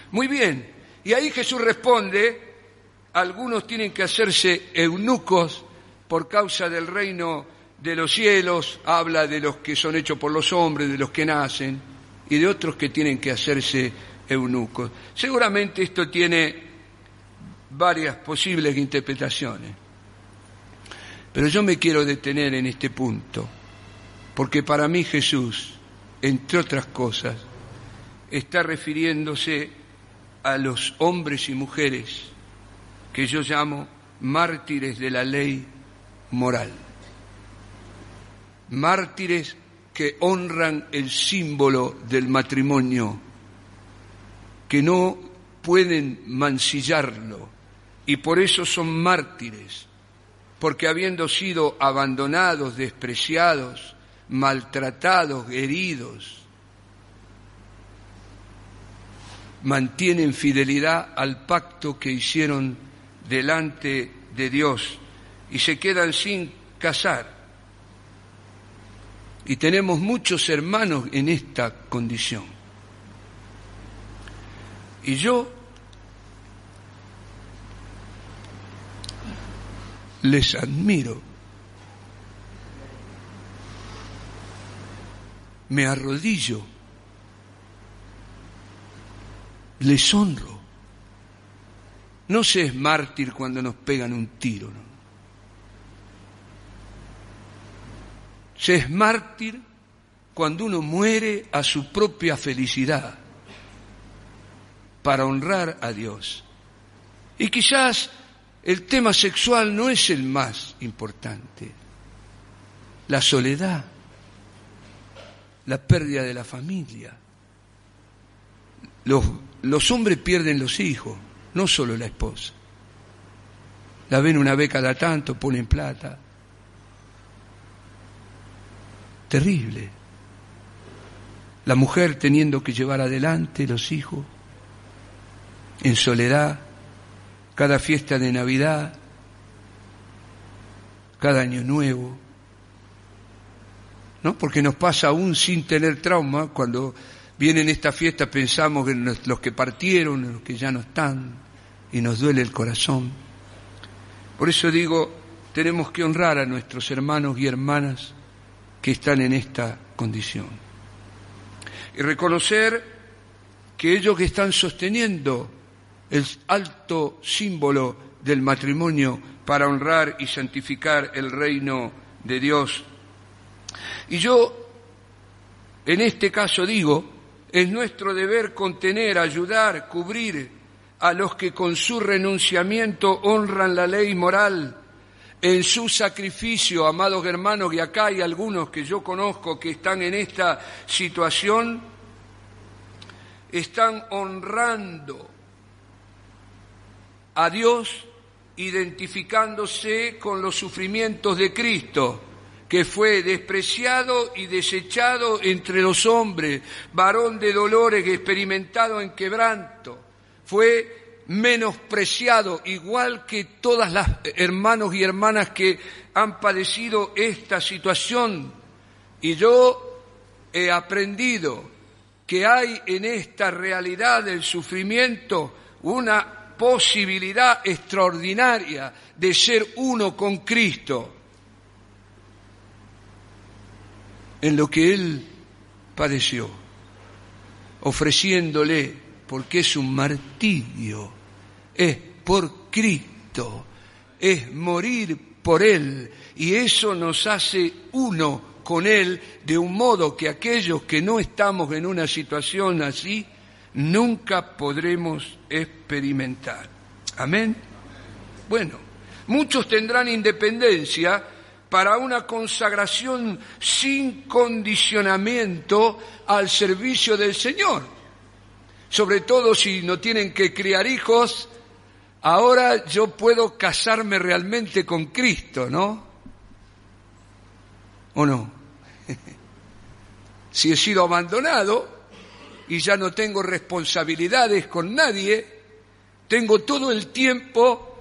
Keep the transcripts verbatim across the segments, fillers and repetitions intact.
Muy bien, y ahí Jesús responde, algunos tienen que hacerse eunucos por causa del reino de los cielos, habla de los que son hechos por los hombres, de los que nacen, y de otros que tienen que hacerse eunucos. Seguramente esto tiene varias posibles interpretaciones, pero yo me quiero detener en este punto, porque para mí Jesús, entre otras cosas, está refiriéndose a los hombres y mujeres que yo llamo mártires de la ley moral, mártires que honran el símbolo del matrimonio, que no pueden mancillarlo, y por eso son mártires, porque habiendo sido abandonados, despreciados, maltratados, heridos, mantienen fidelidad al pacto que hicieron delante de Dios y se quedan sin casar. Y tenemos muchos hermanos en esta condición. Y yo les admiro, me arrodillo, les honro. No se es mártir cuando nos pegan un tiro, ¿no? Se es mártir cuando uno muere a su propia felicidad para honrar a Dios. Y quizás el tema sexual no es el más importante. La soledad, la pérdida de la familia. Los, los hombres pierden los hijos, no solo la esposa. La ven una vez cada tanto, ponen plata. Terrible. La mujer teniendo que llevar adelante los hijos, en soledad, cada fiesta de Navidad, cada año nuevo, ¿no? Porque nos pasa aún sin tener trauma, cuando vienen estas fiestas pensamos en los que partieron, en los que ya no están, y nos duele el corazón. Por eso digo, tenemos que honrar a nuestros hermanos y hermanas que están en esta condición. Y reconocer que ellos que están sosteniendo el alto símbolo del matrimonio para honrar y santificar el reino de Dios. Y yo, en este caso digo, es nuestro deber contener, ayudar, cubrir a los que con su renunciamiento honran la ley moral, en su sacrificio, amados hermanos, y acá hay algunos que yo conozco que están en esta situación, están honrando a Dios identificándose con los sufrimientos de Cristo, que fue despreciado y desechado entre los hombres, varón de dolores, experimentado en quebranto, fue menospreciado, igual que todas las hermanos y hermanas que han padecido esta situación. Y yo he aprendido que hay en esta realidad del sufrimiento una posibilidad extraordinaria de ser uno con Cristo en lo que Él padeció, ofreciéndole, porque es un martirio, es por Cristo, es morir por Él, y eso nos hace uno con Él, de un modo que aquellos que no estamos en una situación así, nunca podremos experimentar. ¿Amén? Bueno, muchos tendrán independencia para una consagración sin condicionamiento al servicio del Señor. Sobre todo si no tienen que criar hijos, ahora yo puedo casarme realmente con Cristo, ¿no? ¿O no? Si he sido abandonado y ya no tengo responsabilidades con nadie, tengo todo el tiempo,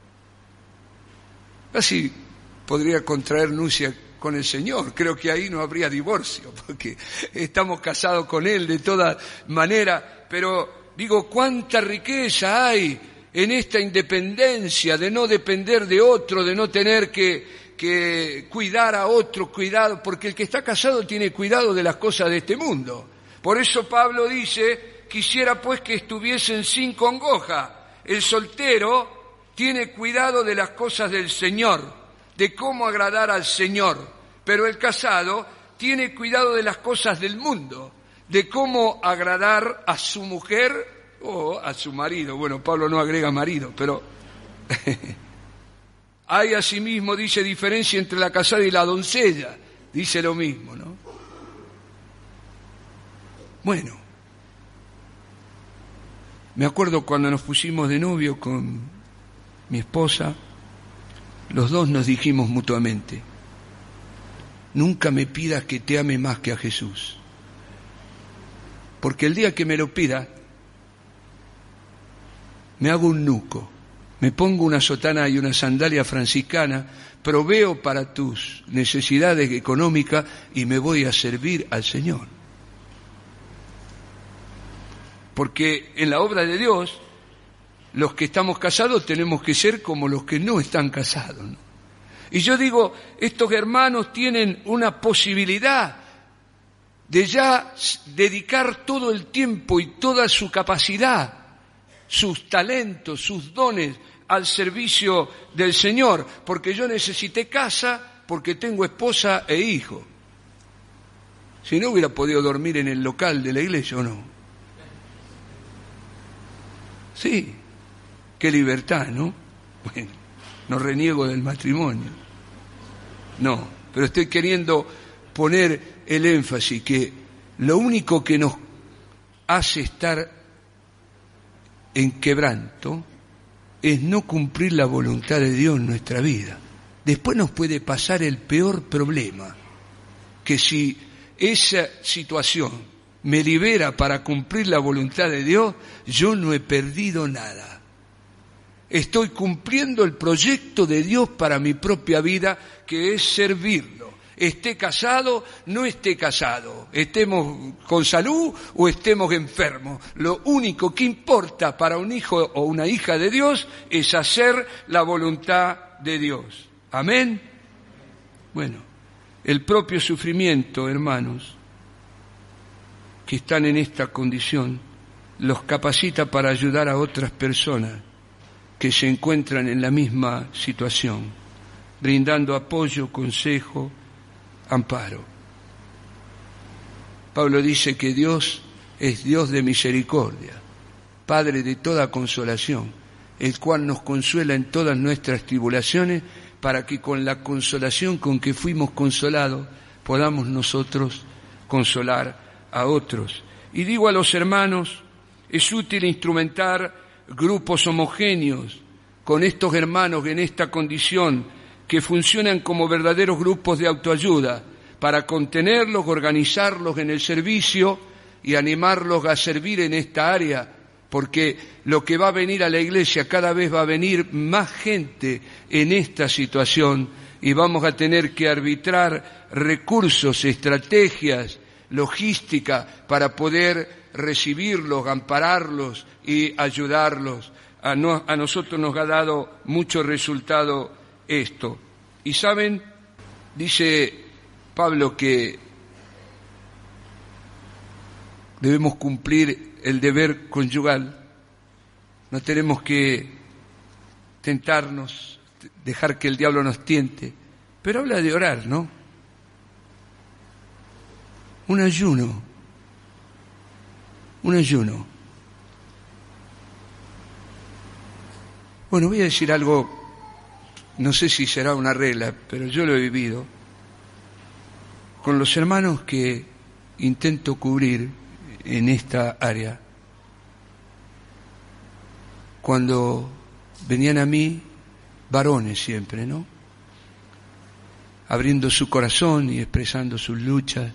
así podría contraer nupcia con el Señor. Creo que ahí no habría divorcio, porque estamos casados con Él de toda manera, pero Digo, cuánta riqueza hay en esta independencia de no depender de otro, de no tener que, que cuidar a otro, cuidado, porque el que está casado tiene cuidado de las cosas de este mundo. Por eso Pablo dice, quisiera pues que estuviesen sin congoja. El soltero tiene cuidado de las cosas del Señor, de cómo agradar al Señor, pero el casado tiene cuidado de las cosas del mundo, de cómo agradar a su mujer o a su marido. Bueno, Pablo no agrega marido, pero hay asimismo, dice, diferencia entre la casada y la doncella. Dice lo mismo, ¿no? Bueno, me acuerdo cuando nos pusimos de novio con mi esposa, los dos nos dijimos mutuamente, nunca me pidas que te ame más que a Jesús, porque el día que me lo pida, me hago un nuco, me pongo una sotana y una sandalia franciscana, proveo para tus necesidades económicas y me voy a servir al Señor. Porque en la obra de Dios, los que estamos casados tenemos que ser como los que no están casados, ¿no? Y yo digo, estos hermanos tienen una posibilidad de ya dedicar todo el tiempo y toda su capacidad, sus talentos, sus dones al servicio del Señor, porque yo necesité casa, porque tengo esposa e hijo. Si no hubiera podido dormir en el local de la iglesia, ¿o no? Sí, qué libertad, ¿no? Bueno, no reniego del matrimonio. No, pero estoy queriendo poner el énfasis que lo único que nos hace estar en quebranto es no cumplir la voluntad de Dios en nuestra vida. Después nos puede pasar el peor problema, que si esa situación me libera para cumplir la voluntad de Dios, yo no he perdido nada. Estoy cumpliendo el proyecto de Dios para mi propia vida, que es servirlo. Esté casado, no esté casado, estemos con salud o estemos enfermos. Lo único que importa para un hijo o una hija de Dios es hacer la voluntad de Dios. ¿Amén? Bueno, el propio sufrimiento, hermanos, que están en esta condición, los capacita para ayudar a otras personas que se encuentran en la misma situación, brindando apoyo, consejo, amparo. Pablo dice que Dios es Dios de misericordia, Padre de toda consolación, el cual nos consuela en todas nuestras tribulaciones, para que con la consolación con que fuimos consolados podamos nosotros consolar a otros. Y digo a los hermanos, es útil instrumentar grupos homogéneos con estos hermanos en esta condición, que funcionan como verdaderos grupos de autoayuda, para contenerlos, organizarlos en el servicio y animarlos a servir en esta área, porque lo que va a venir a la iglesia, cada vez va a venir más gente en esta situación y vamos a tener que arbitrar recursos, estrategias, logística para poder recibirlos, ampararlos y ayudarlos. A, no, a nosotros nos ha dado mucho resultado esto. Y saben, dice Pablo que debemos cumplir el deber conyugal, no tenemos que tentarnos, dejar que el diablo nos tiente, pero habla de orar, ¿no? Un ayuno, un ayuno. Bueno, voy a decir algo. No sé si será una regla, pero yo lo he vivido con los hermanos que intento cubrir en esta área. Cuando venían a mí, varones siempre, ¿no? Abriendo su corazón y expresando sus luchas.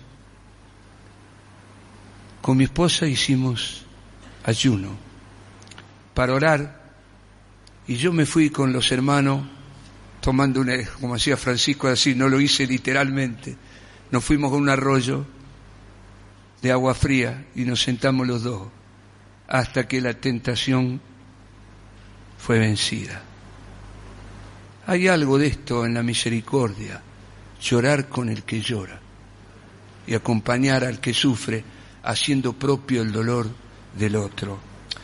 Con mi esposa hicimos ayuno para orar, y yo me fui con los hermanos tomando una, como hacía Francisco de Asís, no lo hice literalmente, nos fuimos a un arroyo de agua fría y nos sentamos los dos hasta que la tentación fue vencida. Hay algo de esto en la misericordia, llorar con el que llora y acompañar al que sufre, haciendo propio el dolor del otro.